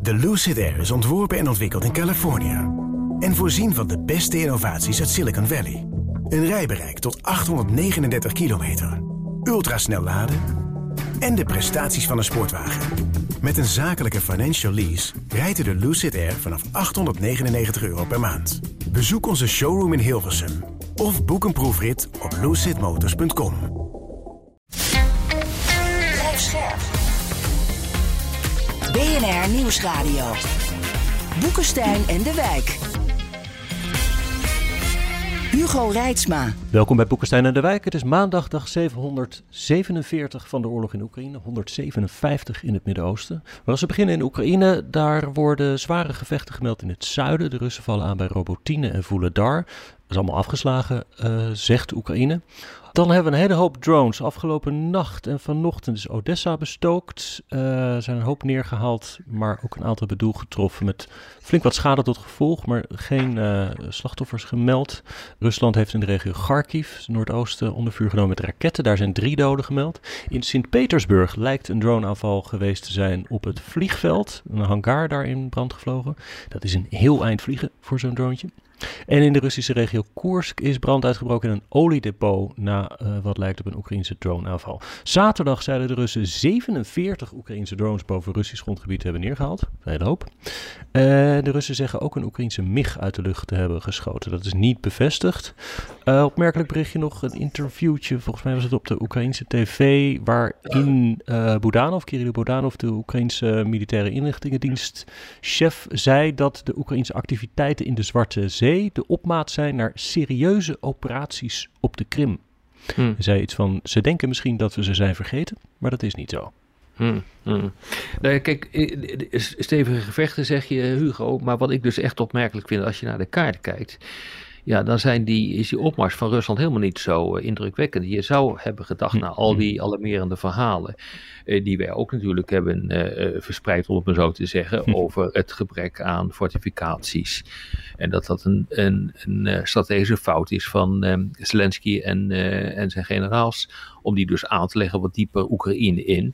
De Lucid Air is ontworpen en ontwikkeld in Californië. En voorzien van de beste innovaties uit Silicon Valley. Een rijbereik tot 839 kilometer. Ultrasnel laden. En de prestaties van een sportwagen. Met een zakelijke financial lease rijdt u de Lucid Air vanaf €899 per maand. Bezoek onze showroom in Hilversum. Of boek een proefrit op lucidmotors.com. Blijf scherp. BNR Nieuwsradio. Boekenstein en de Wijk. Hugo Reitsma. Welkom bij Boekenstein en de Wijk. Het is maandag, dag 747 van de oorlog in Oekraïne. 157 in het Midden-Oosten. Maar als we beginnen in Oekraïne, daar worden zware gevechten gemeld in het zuiden. De Russen vallen aan bij Robotine en Vuhledar. Dat is allemaal afgeslagen, zegt Oekraïne. Dan hebben we een hele hoop drones. Afgelopen nacht en vanochtend is Odessa bestookt. Er zijn een hoop neergehaald, maar ook een aantal bij doel getroffen met flink wat schade tot gevolg, maar geen slachtoffers gemeld. Rusland heeft in de regio Kharkiv, noordoosten, onder vuur genomen met raketten. Daar zijn 3 doden gemeld. In Sint-Petersburg lijkt een droneaanval geweest te zijn op het vliegveld. Een hangar daar in brand gevlogen. Dat is een heel eind vliegen voor zo'n droontje. En in de Russische regio Koersk is brand uitgebroken in een oliedepot na wat lijkt op een Oekraïnse droneaanval. Zaterdag zeiden de Russen 47 Oekraïnse drones boven Russisch grondgebied hebben neergehaald. Een hele hoop. De Russen zeggen ook een Oekraïnse MiG uit de lucht te hebben geschoten. Dat is niet bevestigd. Opmerkelijk berichtje nog, een interviewtje, volgens mij was het op de Oekraïnse tv, waarin Kirill Budanov, de Oekraïnse militaire inlichtingendienstchef, zei dat de Oekraïnse activiteiten in de Zwarte Zee de opmaat zijn naar serieuze operaties op de Krim. Hij zei iets van, ze denken misschien dat we ze zijn vergeten, maar dat is niet zo. Nou, kijk, stevige gevechten zeg je, Hugo, maar wat ik dus echt opmerkelijk vind als je naar de kaart kijkt, ja, dan is die opmars van Rusland helemaal niet zo indrukwekkend. Je zou hebben gedacht, na al die alarmerende verhalen, die wij ook natuurlijk hebben verspreid, om het maar zo te zeggen, over het gebrek aan fortificaties. En dat een strategische fout is van Zelensky en zijn generaals, om die dus aan te leggen wat dieper Oekraïne in.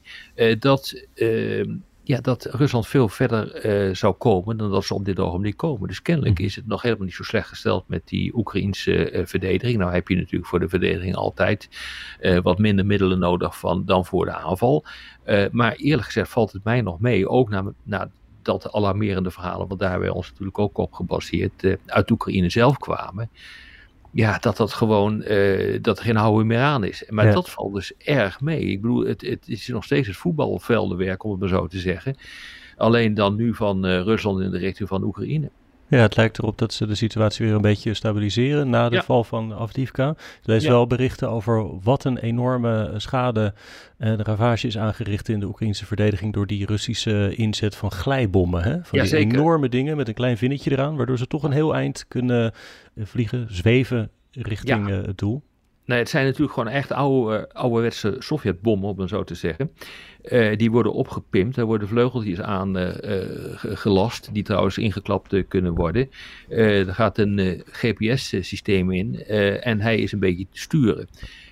Dat Rusland veel verder zou komen dan dat ze op dit ogenblik komen. Dus kennelijk is het nog helemaal niet zo slecht gesteld met die Oekraïnse verdediging. Nou heb je natuurlijk voor de verdediging altijd wat minder middelen nodig dan voor de aanval. Maar eerlijk gezegd valt het mij nog mee, ook na dat alarmerende verhalen, want daar hebben wij ons natuurlijk ook op gebaseerd, uit Oekraïne zelf kwamen. Ja, dat er geen houden meer aan is. Maar dat valt dus erg mee. Ik bedoel, het is nog steeds het voetbalveldenwerk, om het maar zo te zeggen. Alleen dan nu van Rusland in de richting van Oekraïne. Ja, het lijkt erop dat ze de situatie weer een beetje stabiliseren na de val van Avdiivka. Ik lees wel berichten over wat een enorme schade en ravage is aangericht in de Oekraïnse verdediging door die Russische inzet van glijbommen. Hè? Van die enorme dingen met een klein vinnetje eraan, waardoor ze toch een heel eind kunnen vliegen, zweven richting het doel. Nee, het zijn natuurlijk gewoon echt ouderwetse Sovjetbommen, om het zo te zeggen. Die worden opgepimpt, daar worden vleugeltjes aan gelast, die trouwens ingeklapt kunnen worden. Er gaat een GPS-systeem in en hij is een beetje te sturen.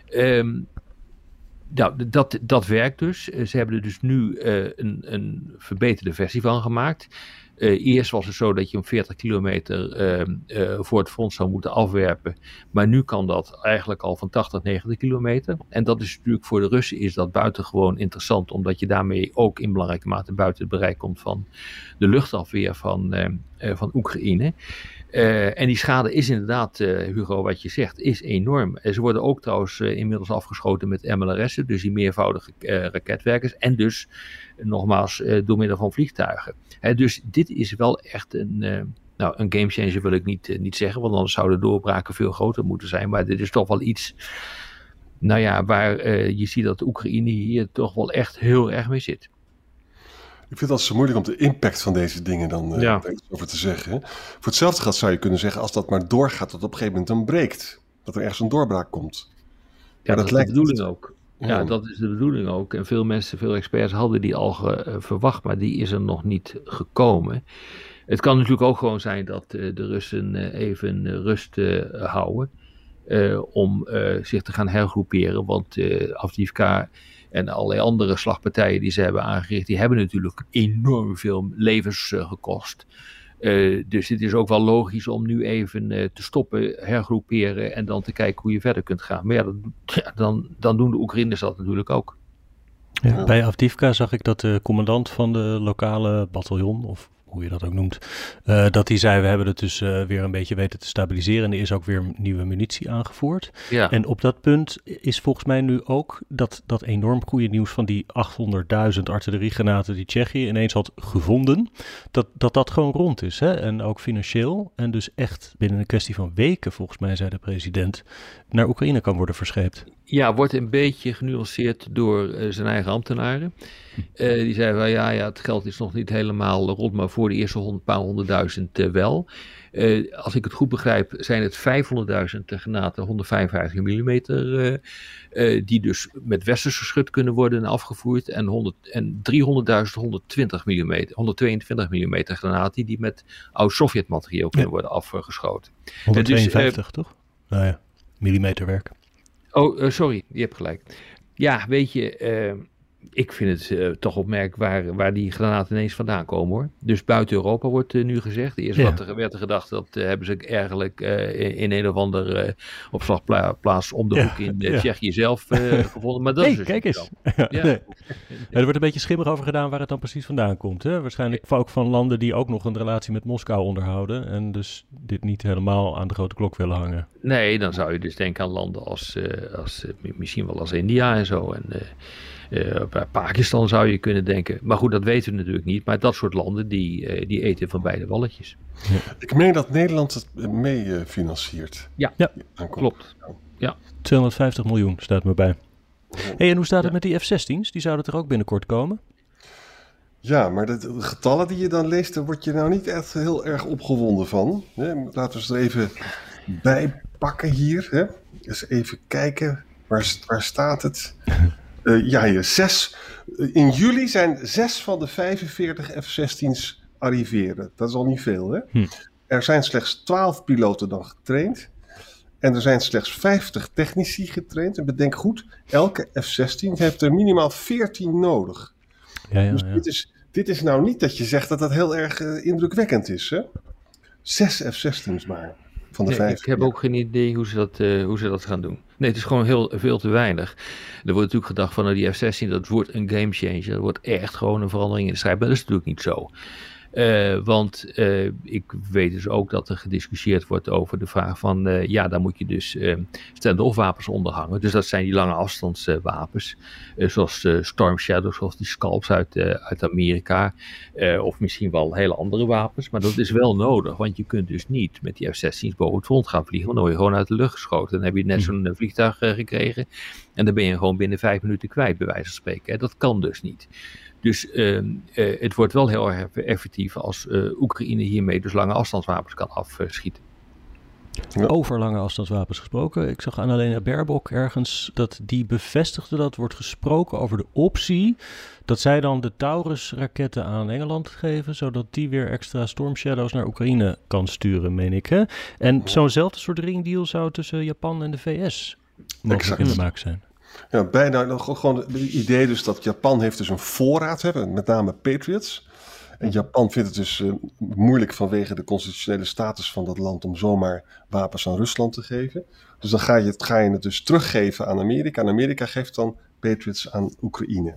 Dat werkt dus. Ze hebben er dus nu een verbeterde versie van gemaakt. Eerst was het zo dat je hem 40 kilometer voor het front zou moeten afwerpen. Maar nu kan dat eigenlijk al van 80, 90 kilometer. En dat is natuurlijk voor de Russen is dat buitengewoon interessant. Omdat je daarmee ook in belangrijke mate buiten het bereik komt van de luchtafweer van Oekraïne. En die schade is inderdaad, Hugo, wat je zegt, is enorm. Ze worden ook trouwens inmiddels afgeschoten met MLRS'en, dus die meervoudige raketwerkers. En dus, nogmaals, door middel van vliegtuigen. Dus dit is wel echt een gamechanger, wil ik niet zeggen, want anders zouden de doorbraken veel groter moeten zijn. Maar dit is toch wel iets, waar je ziet dat de Oekraïne hier toch wel echt heel erg mee zit. Ik vind het altijd zo moeilijk om de impact van deze dingen dan over te zeggen. Voor hetzelfde geld zou je kunnen zeggen, als dat maar doorgaat, dat op een gegeven moment dan breekt. Dat er ergens een doorbraak komt. Ja, dat is de bedoeling ook. Ja, dat is de bedoeling ook. En veel experts hadden die al verwacht, maar die is er nog niet gekomen. Het kan natuurlijk ook gewoon zijn dat de Russen even rust houden om zich te gaan hergroeperen. Want Avdiivka en allerlei andere slagpartijen die ze hebben aangericht, die hebben natuurlijk enorm veel levens gekost. Dus het is ook wel logisch om nu even te stoppen, hergroeperen en dan te kijken hoe je verder kunt gaan. Maar dan doen de Oekraïners dat natuurlijk ook. Ja, bij Avdiivka zag ik dat de commandant van de lokale bataljon, of hoe je dat ook noemt, dat hij zei, we hebben het dus weer een beetje weten te stabiliseren en er is ook weer nieuwe munitie aangevoerd. Ja. En op dat punt is volgens mij nu ook dat enorm goede nieuws van die 800.000 artilleriegranaten die Tsjechië ineens had gevonden, dat gewoon rond is. Hè? En ook financieel en dus echt binnen een kwestie van weken, volgens mij zei de president, naar Oekraïne kan worden verscheept. Ja, wordt een beetje genuanceerd door zijn eigen ambtenaren. Die zeiden van ja, het geld is nog niet helemaal rond, maar voor de eerste paar honderdduizend wel. Als ik het goed begrijp, zijn het 500.000 granaten 155 mm, die dus met westers geschut kunnen worden afgevoerd. En 300.000 122 mm granaten die met oud Sovjet-materiaal kunnen worden afgeschoten. 152 toch? Nou ja, millimeterwerk. Oh, sorry, je hebt gelijk. Ja, weet je, ik vind het toch opmerkelijk waar die granaten ineens vandaan komen, hoor. Dus buiten Europa wordt nu gezegd. Eerst werd er gedacht, dat hebben ze eigenlijk in een of andere opslagplaats om de hoek in Tsjechië zelf gevonden. Maar dat is dus kijk eens. Er wordt een beetje schimmig over gedaan waar het dan precies vandaan komt. Hè? Waarschijnlijk ook van landen die ook nog een relatie met Moskou onderhouden en dus dit niet helemaal aan de grote klok willen hangen. Nee, dan zou je dus denken aan landen als misschien wel als India en zo. En bij Pakistan zou je kunnen denken. Maar goed, dat weten we natuurlijk niet. Maar dat soort landen die eten van beide walletjes. Ja. Ik meen dat Nederland het mee financiert. Ja, klopt. Ja. 250 miljoen staat me bij. Hey, en hoe staat het met die F-16's? Die zouden er ook binnenkort komen? Ja, maar de getallen die je dan leest, daar word je nou niet echt heel erg opgewonden van. Laten we ze er even bij pakken hier. Hè? Eens even kijken, waar staat het? Hier 6. In juli zijn 6 van de 45 F-16's arriveren. Dat is al niet veel, hè? Er zijn slechts 12 piloten dan getraind. En er zijn slechts 50 technici getraind. En bedenk goed, elke F-16 heeft er minimaal 14 nodig. Dus dit is nou niet dat je zegt dat dat heel erg indrukwekkend is, hè? 6 F-16's maar. Van de 5. Ik heb ook geen idee hoe ze dat gaan doen. Nee, het is gewoon veel te weinig. Er wordt natuurlijk gedacht van die F-16, dat wordt een gamechanger. Dat wordt echt gewoon een verandering in de strijd. Maar dat is natuurlijk niet zo. Want ik weet dus ook dat er gediscussieerd wordt over de vraag van, daar moet je dus stand-off wapens onder hangen. Dus dat zijn die lange afstandswapens, zoals Storm Shadow, zoals die Scalps uit Amerika, of misschien wel hele andere wapens. Maar dat is wel nodig, want je kunt dus niet met die F-16's boven het front gaan vliegen, want dan word je gewoon uit de lucht geschoten. Dan heb je net zo'n vliegtuig gekregen en dan ben je gewoon binnen 5 minuten kwijt, bij wijze van spreken. Dat kan dus niet. Dus het wordt wel heel erg effectief als Oekraïne hiermee dus lange afstandswapens kan afschieten. Over lange afstandswapens gesproken. Ik zag Annalena Baerbock ergens dat die bevestigde dat wordt gesproken over de optie dat zij dan de Taurus-raketten aan Engeland geven, zodat die weer extra Storm Shadows naar Oekraïne kan sturen, meen ik. Hè? En zo'nzelfde soort ringdeal zou tussen Japan en de VS mogelijk in de maak zijn. Ja, bijna gewoon het idee dus dat Japan heeft dus een voorraad hebben, met name Patriots. En Japan vindt het dus moeilijk vanwege de constitutionele status van dat land om zomaar wapens aan Rusland te geven. Dus dan ga je het dus teruggeven aan Amerika. En Amerika geeft dan Patriots aan Oekraïne.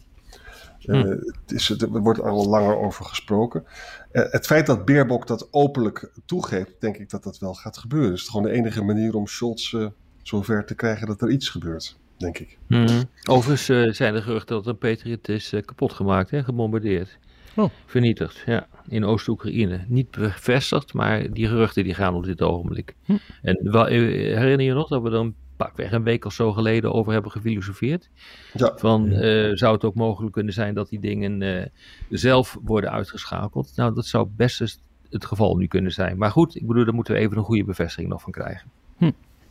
Er wordt al langer over gesproken. Het feit dat Baerbock dat openlijk toegeeft, denk ik dat dat wel gaat gebeuren. Het is gewoon de enige manier om Scholz zover te krijgen dat er iets gebeurt, denk ik. Overigens zijn er geruchten dat een Patriot is kapot gemaakt en gebombardeerd. Vernietigd, ja, in Oost-Oekraïne. Niet bevestigd, maar die geruchten die gaan op dit ogenblik. En herinner je nog dat we er pakweg een week of zo geleden over hebben gefilosofeerd? Ja. Zou het ook mogelijk kunnen zijn dat die dingen zelf worden uitgeschakeld? Nou, dat zou best eens het geval nu kunnen zijn. Maar goed, ik bedoel, daar moeten we even een goede bevestiging nog van krijgen. Ja.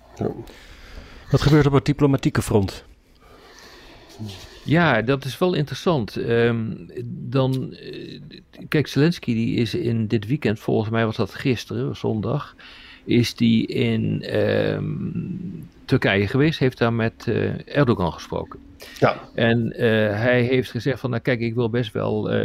Wat gebeurt op het diplomatieke front? Ja, dat is wel interessant. Kijk, Zelensky die is in dit weekend, volgens mij was dat gisteren, zondag, is die in Turkije geweest, heeft daar met Erdogan gesproken. Ja. En hij heeft gezegd van, nou kijk, ik wil best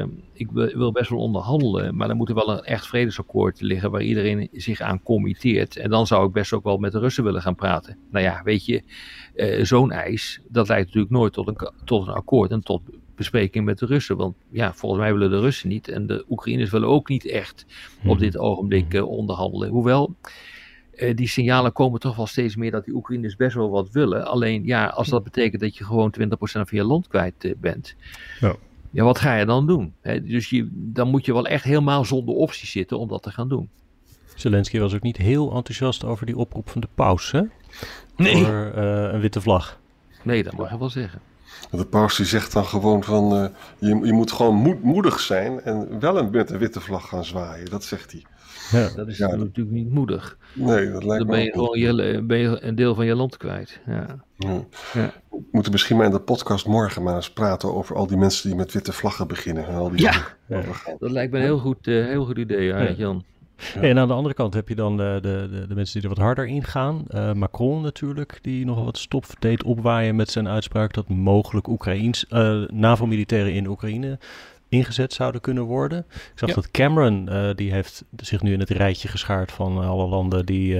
wel onderhandelen, maar dan moet er wel een echt vredesakkoord liggen waar iedereen zich aan committeert. En dan zou ik best ook wel met de Russen willen gaan praten. Nou ja, weet je, zo'n eis, dat leidt natuurlijk nooit tot een akkoord en tot bespreking met de Russen. Want ja, volgens mij willen de Russen niet en de Oekraïners willen ook niet echt op dit ogenblik onderhandelen. Hoewel, die signalen komen toch wel steeds meer dat die Oekraïners best wel wat willen. Alleen ja, als dat betekent dat je gewoon 20% van je land kwijt bent. Ja, wat ga je dan doen? Dus dan moet je wel echt helemaal zonder optie zitten om dat te gaan doen. Zelensky was ook niet heel enthousiast over die oproep van de paus, hè? Nee. Voor een witte vlag. Nee, dat mag je wel zeggen. De paus die zegt dan gewoon van, je moet gewoon moedig zijn en wel met een witte vlag gaan zwaaien. Dat zegt hij. Ja. Dat is natuurlijk niet moedig. Nee, dat lijkt Dan me ook niet. ben je een deel van je land kwijt. Ja. Ja. Ja. We moeten misschien maar in de podcast morgen maar eens praten over al die mensen die met witte vlaggen beginnen. En al die Dat lijkt me een heel goed idee, Jan. Ja. En aan de andere kant heb je dan de mensen die er wat harder in gaan. Macron natuurlijk, die nogal wat stof deed opwaaien met zijn uitspraak dat mogelijk NAVO-militairen in Oekraïne ingezet zouden kunnen worden. Ik zag dat Cameron, die heeft zich nu in het rijtje geschaard van alle landen die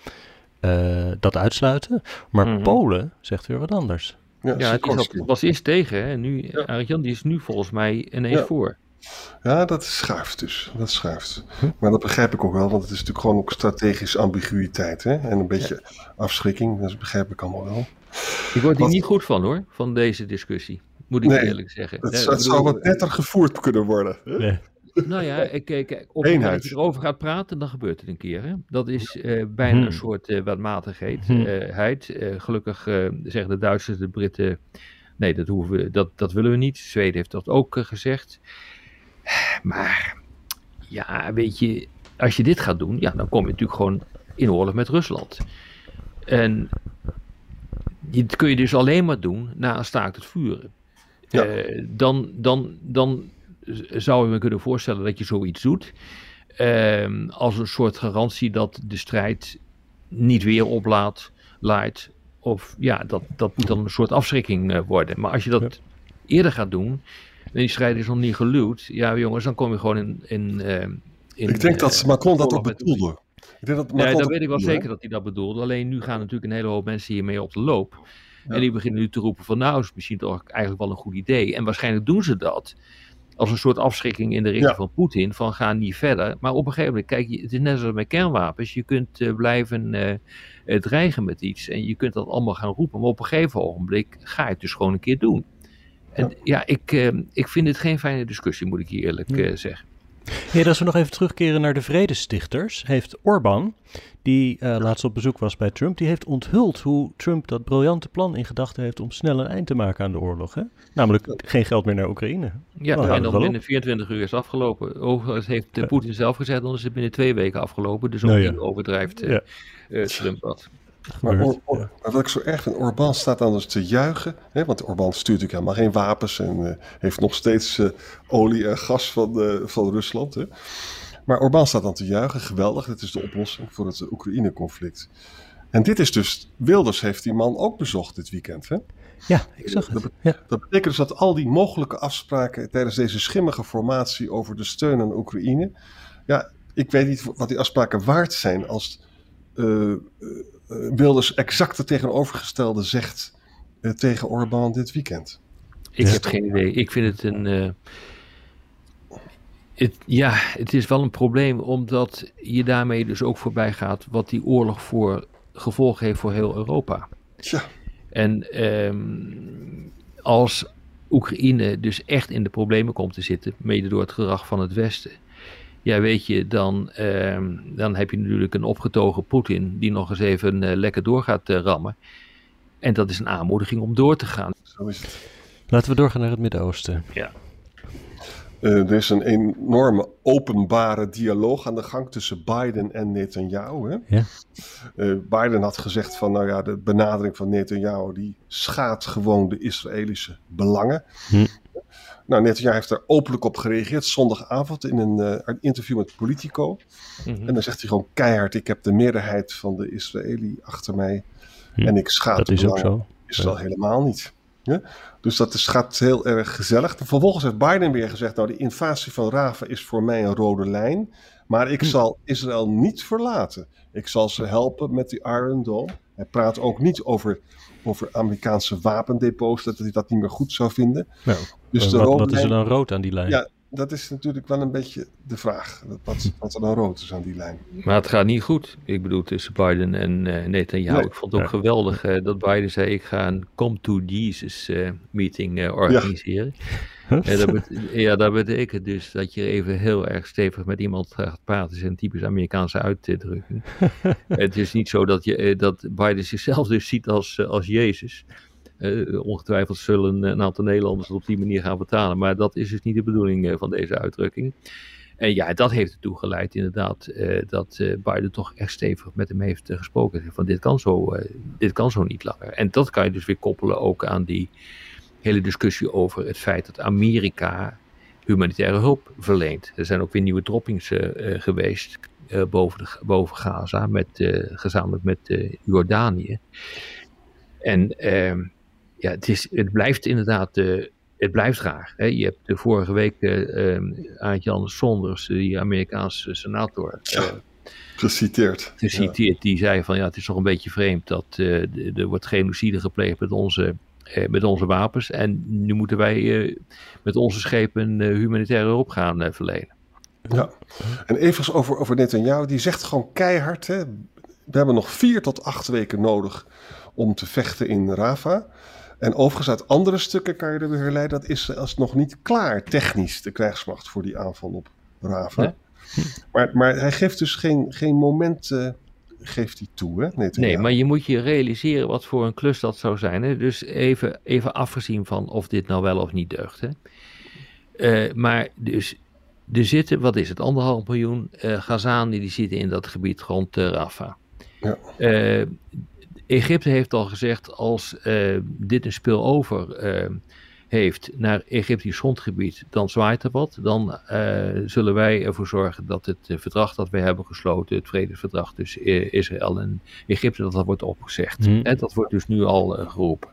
dat uitsluiten. Maar Polen zegt weer wat anders. Ja, die was eerst tegen. Hè? En nu, Arjan, die is nu volgens mij ineens voor. Ja, dat schuift dus. Dat schuift. Maar dat begrijp ik ook wel, want het is natuurlijk gewoon ook strategische ambiguïteit. Hè? En een beetje afschrikking, dat begrijp ik allemaal wel. Ik word hier niet goed van hoor, van deze discussie. Moet ik eerlijk zeggen. Het zou wat netter gevoerd kunnen worden. Hè? Nee. Nou ja, op het moment dat je erover gaat praten, dan gebeurt het een keer. Hè? Dat is bijna een soort watmatigheid. Gelukkig zeggen de Duitsers, de Britten, nee, dat willen we niet. Zweden heeft dat ook gezegd. Maar ja, weet je, als je dit gaat doen, ja, dan kom je natuurlijk gewoon in oorlog met Rusland. En dit kun je dus alleen maar doen na een staakt het vuren. Ja. Dan zou je me kunnen voorstellen dat je zoiets doet. Als een soort garantie dat de strijd niet weer oplaait. Of ja, dat moet dan een soort afschrikking worden. Maar als je dat eerder gaat doen, en die strijd is nog niet geluwd. Ja jongens, dan kom je gewoon in ik denk dat Macron dat ook bedoelde. Dat weet ik wel zeker dat hij dat bedoelde. Alleen nu gaan natuurlijk een hele hoop mensen hiermee op de loop. Ja. En die beginnen nu te roepen van nou, is misschien toch eigenlijk wel een goed idee. En waarschijnlijk doen ze dat als een soort afschrikking in de richting van Poetin. Van ga niet verder. Maar op een gegeven moment, kijk, het is net zoals met kernwapens. Je kunt blijven dreigen met iets. En je kunt dat allemaal gaan roepen. Maar op een gegeven ogenblik ga je het dus gewoon een keer doen. En ik vind het geen fijne discussie, moet ik hier eerlijk zeggen. Ja, als we nog even terugkeren naar de vredestichters, heeft Orbán, die laatst op bezoek was bij Trump, die heeft onthuld hoe Trump dat briljante plan in gedachten heeft om snel een eind te maken aan de oorlog. Hè? Namelijk geen geld meer naar Oekraïne. Ja, en dan binnen 24 uur is het afgelopen. Overigens heeft Poetin zelf gezegd, dan is het binnen 2 weken afgelopen. Dus ook niet overdrijft Trump wat. Maar wat ik zo erg vind, Orbán staat dan dus te juichen. Hè, want Orbán stuurt natuurlijk helemaal geen wapens en heeft nog steeds olie en gas van Rusland. Hè. Maar Orbán staat dan te juichen, geweldig, dit is de oplossing voor het Oekraïne-conflict. En dit is dus, Wilders heeft die man ook bezocht dit weekend. Hè? Ja, ik zag het. Dat betekent dus dat al die mogelijke afspraken tijdens deze schimmige formatie over de steun aan Oekraïne. Ja, ik weet niet wat die afspraken waard zijn als Wilders exact het tegenovergestelde zegt tegen Orbán dit weekend. Ik heb geen idee. Ik vind het het is wel een probleem omdat je daarmee dus ook voorbij gaat wat die oorlog voor gevolgen heeft voor heel Europa. Tja. En als Oekraïne dus echt in de problemen komt te zitten, mede door het gedrag van het Westen. Ja, weet je, dan heb je natuurlijk een opgetogen Poetin die nog eens even lekker door gaat rammen. En dat is een aanmoediging om door te gaan. Zo is het. Laten we doorgaan naar het Midden-Oosten. Ja. Er is een enorme openbare dialoog aan de gang tussen Biden en Netanyahu. Hè? Ja. Biden had gezegd van, nou ja, de benadering van Netanyahu die schaadt gewoon de Israëlische belangen. Nou, Netanyahu heeft daar openlijk op gereageerd zondagavond in een interview met Politico. En dan zegt hij gewoon keihard, ik heb de meerderheid van de Israëli achter mij. En ik schaat dat is ook zo. Israël helemaal niet. Ja? Dus gaat heel erg gezellig. Vervolgens heeft Biden weer gezegd, nou, die invasie van Rafah is voor mij een rode lijn. Maar ik zal Israël niet verlaten. Ik zal ze helpen met die Iron Dome. Hij praat ook niet over Amerikaanse wapendepots, dat hij dat niet meer goed zou vinden. Nou, dus wat is er dan rood aan die lijn? Ja, dat is natuurlijk wel een beetje de vraag. Wat er dan rood is aan die lijn. Maar het gaat niet goed. Ik bedoel, tussen Biden en Netanyahu. Nee. Ik vond het ook geweldig dat Biden zei, ik ga een Come to Jesus meeting organiseren. Dat betekent dus dat je even heel erg stevig met iemand gaat praten. Dat is een typisch Amerikaanse uitdrukking. Het is niet zo dat Biden zichzelf dus ziet als Jezus. Ongetwijfeld zullen een aantal Nederlanders het op die manier gaan vertalen. Maar dat is dus niet de bedoeling van deze uitdrukking. En ja, dat heeft ertoe geleid inderdaad dat Biden toch echt stevig met hem heeft gesproken. Van dit kan zo niet langer. En dat kan je dus weer koppelen ook aan die hele discussie over het feit dat Amerika humanitaire hulp verleent. Er zijn ook weer nieuwe droppings geweest boven Gaza, gezamenlijk met Jordanië. En het blijft inderdaad, het blijft raar. Hè? Je hebt de vorige week Aart-Jan Sonders, die Amerikaanse senator, geciteerd. Die zei van het is toch een beetje vreemd dat er wordt genocide gepleegd met onze wapens. En nu moeten wij met onze schepen humanitaire hulp gaan verlenen. Ja, en even over Netanyahu, die zegt gewoon keihard, hè, we hebben nog 4 tot 8 weken nodig om te vechten in Rafah. En overigens uit andere stukken kan je er weer herleiden dat Israël is nog niet klaar technisch, de krijgsmacht, voor die aanval op Rafah. Nee? Maar hij geeft dus geen moment geeft hij toe, hè? Nee, maar je moet je realiseren wat voor een klus dat zou zijn. Hè? Dus even afgezien van of dit nou wel of niet deugt. Hè? Maar dus er zitten, wat is het, 1,5 miljoen Gazanen die zitten in dat gebied rond Rafah. Ja. Egypte heeft al gezegd, als dit een spillover heeft naar Egyptisch grondgebied, dan zwaait er wat. Dan zullen wij ervoor zorgen dat het verdrag dat wij hebben gesloten, het vredesverdrag tussen Israël en Egypte, dat wordt opgezegd. En dat wordt dus nu al geroepen.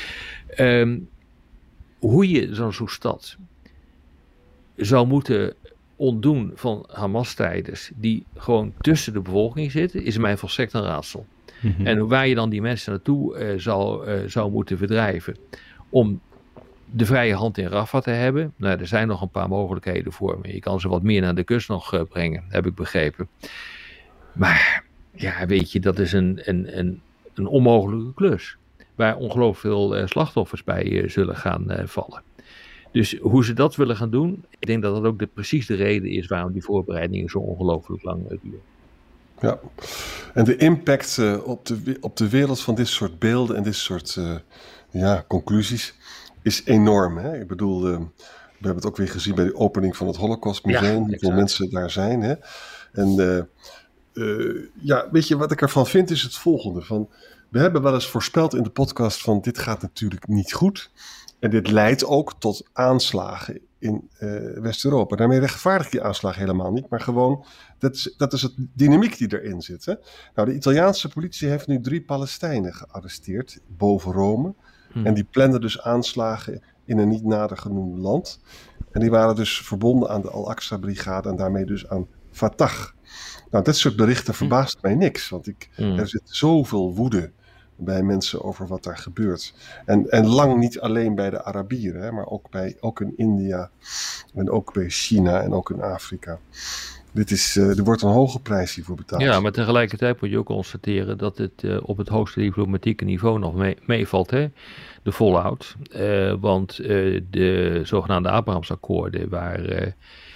Hoe je zo'n stad zou moeten ontdoen van Hamas-strijders die gewoon tussen de bevolking zitten, is mij volstrekt een raadsel. Mm-hmm. En waar je dan die mensen naartoe zou moeten verdrijven om de vrije hand in Rafah te hebben. Nou, er zijn nog een paar mogelijkheden voor. Maar je kan ze wat meer naar de kust nog brengen, heb ik begrepen. Maar ja, weet je, dat is een onmogelijke klus. Waar ongelooflijk veel slachtoffers bij zullen gaan vallen. Dus hoe ze dat willen gaan doen, ik denk dat dat ook precies de reden is waarom die voorbereidingen zo ongelooflijk lang duren. Ja, en de impact op de wereld van dit soort beelden en dit soort conclusies is enorm. Hè? Ik bedoel, we hebben het ook weer gezien bij de opening van het Holocaust Museum, hoeveel mensen daar zijn. Hè? En weet je, wat ik ervan vind is het volgende. We hebben wel eens voorspeld in de podcast van dit gaat natuurlijk niet goed. En dit leidt ook tot aanslagen in West-Europa. Daarmee rechtvaardig ik die aanslagen helemaal niet. Maar gewoon, dat is het dynamiek die erin zit. Hè? Nou, de Italiaanse politie heeft nu 3 Palestijnen gearresteerd boven Rome. En die planden dus aanslagen in een niet nader genoemd land. En die waren dus verbonden aan de Al-Aqsa-brigade en daarmee dus aan Fatah. Nou, dit soort berichten verbaast mij niks. Want er zit zoveel woede bij mensen over wat daar gebeurt. En lang niet alleen bij de Arabieren, hè, maar ook in India en ook bij China en ook in Afrika. Er wordt een hoge prijs hiervoor betaald. Ja, maar tegelijkertijd moet je ook constateren dat het op het hoogste diplomatieke niveau nog meevalt, hè? De fallout. Want de zogenaamde Abrahamsakkoorden, waar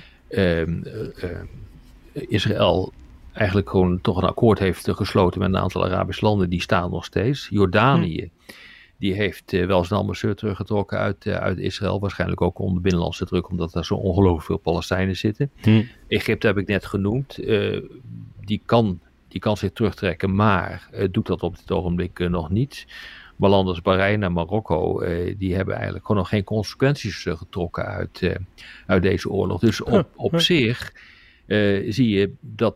Israël eigenlijk gewoon toch een akkoord heeft gesloten met een aantal Arabische landen, die staan nog steeds. Jordanië, die heeft wel eens een ambassadeur teruggetrokken uit Israël. Waarschijnlijk ook onder binnenlandse druk, omdat er zo ongelooflijk veel Palestijnen zitten. Egypte heb ik net genoemd. Die kan zich terugtrekken, maar doet dat op dit ogenblik nog niet. Maar landen als Bahrein en Marokko, die hebben eigenlijk gewoon nog geen consequenties getrokken uit deze oorlog. Dus op zich zie je dat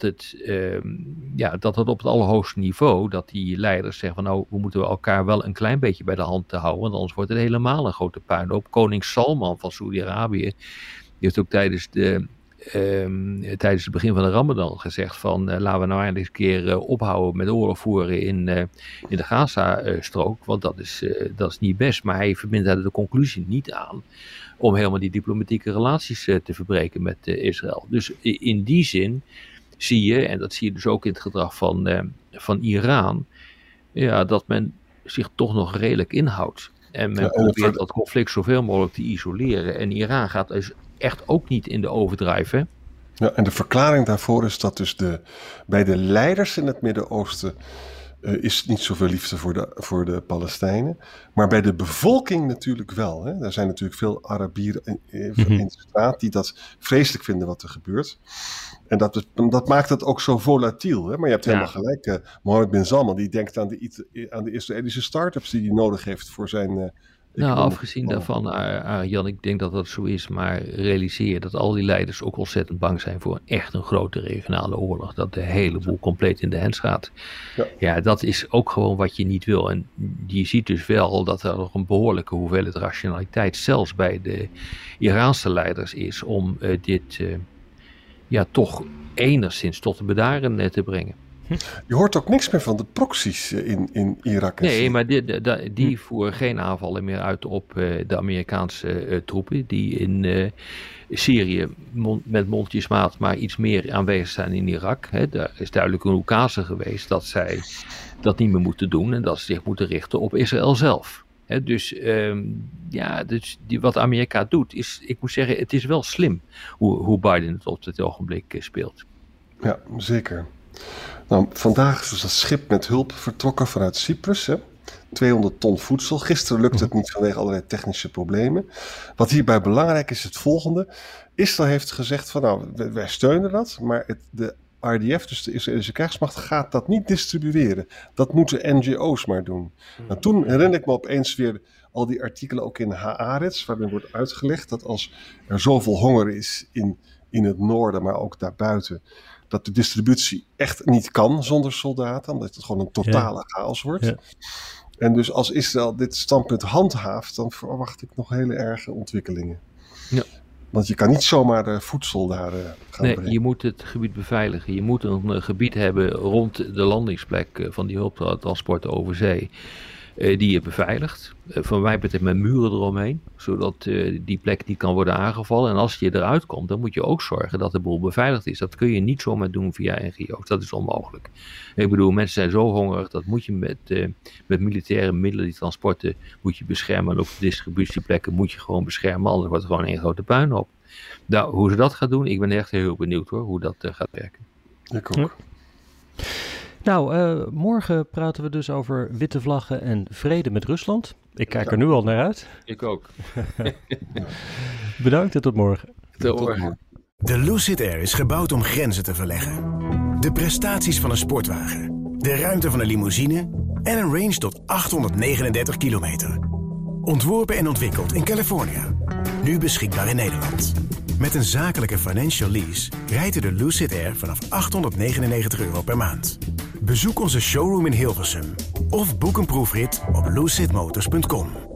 het op het allerhoogste niveau, dat die leiders zeggen van we moeten elkaar wel een klein beetje bij de hand houden, want anders wordt het helemaal een grote puinhoop. Koning Salman van Saoedi-Arabië, die heeft ook tijdens het begin van de Ramadan gezegd van laten we nou eindelijk eens een keer ophouden met oorlog voeren in de Gaza-strook, want dat is niet best. Maar hij verbindt daar de conclusie niet aan om helemaal die diplomatieke relaties te verbreken met Israël. Dus in die zin zie je, en dat zie je dus ook in het gedrag van Iran, dat men zich toch nog redelijk inhoudt. En men probeert dat conflict zoveel mogelijk te isoleren. En Iran gaat dus echt ook niet in de overdrijf, hè? Ja, en de verklaring daarvoor is dat dus bij de leiders in het Midden-Oosten is niet zoveel liefde voor de Palestijnen. Maar bij de bevolking natuurlijk wel. Hè? Er zijn natuurlijk veel Arabieren in de straat die dat vreselijk vinden wat er gebeurt. En dat maakt het ook zo volatiel. Hè? Maar je hebt helemaal gelijk. Mohammed bin Salman die denkt aan de Israëlische start-ups die hij nodig heeft voor zijn... afgezien daarvan, Arjan, ik denk dat dat zo is, maar realiseer dat al die leiders ook ontzettend bang zijn voor echt een grote regionale oorlog. Dat de hele boel compleet in de hens gaat. Ja, dat is ook gewoon wat je niet wil. En je ziet dus wel dat er nog een behoorlijke hoeveelheid rationaliteit, zelfs bij de Iraanse leiders, is om dit toch enigszins tot de bedaren te brengen. Je hoort ook niks meer van de proxies in Irak. Nee, maar die voeren geen aanvallen meer uit op de Amerikaanse troepen die in Syrië met mondjesmaat maar iets meer aanwezig zijn in Irak. Daar is duidelijk een oekase geweest dat zij dat niet meer moeten doen en dat ze zich moeten richten op Israël zelf. Dus wat Amerika doet, ik moet zeggen, het is wel slim hoe Biden het op dit ogenblik speelt. Ja, zeker. Nou, vandaag is dat schip met hulp vertrokken vanuit Cyprus. 200 ton voedsel. Gisteren lukte het niet vanwege allerlei technische problemen. Wat hierbij belangrijk is het volgende. Israël heeft gezegd van wij steunen dat, maar de RDF, dus de Israëlische krijgsmacht, gaat dat niet distribueren. Dat moeten NGO's maar doen. Nou, toen herinner ik me opeens weer al die artikelen ook in Haaretz, waarin wordt uitgelegd dat als er zoveel honger is in het noorden, maar ook daarbuiten, dat de distributie echt niet kan zonder soldaten, omdat het gewoon een totale chaos wordt. Ja. En dus als Israël dit standpunt handhaaft, dan verwacht ik nog hele erge ontwikkelingen. Ja. Want je kan niet zomaar de voedsel daar gaan brengen. Je moet het gebied beveiligen. Je moet een gebied hebben rond de landingsplek van die hulptransporten over zee. Die je beveiligt. Van mij betreft met muren eromheen. Zodat die plek niet kan worden aangevallen. En als je eruit komt, dan moet je ook zorgen dat de boel beveiligd is. Dat kun je niet zomaar doen via NGO's. Dat is onmogelijk. Ik bedoel, mensen zijn zo hongerig. Dat moet je met militaire middelen, die transporten, moet je beschermen. En ook de distributieplekken moet je gewoon beschermen. Anders wordt het gewoon één grote puinhoop. Nou, hoe ze dat gaat doen, ik ben echt heel benieuwd hoor. Hoe dat gaat werken. Ik ook. Nou, morgen praten we dus over witte vlaggen en vrede met Rusland. Ik kijk er nu al naar uit. Ik ook. Bedankt en tot morgen. Tot morgen. De Lucid Air is gebouwd om grenzen te verleggen. De prestaties van een sportwagen, de ruimte van een limousine en een range tot 839 kilometer. Ontworpen en ontwikkeld in Californië. Nu beschikbaar in Nederland. Met een zakelijke financial lease rijdt u de Lucid Air vanaf €899 per maand. Bezoek onze showroom in Hilversum of boek een proefrit op lucidmotors.com.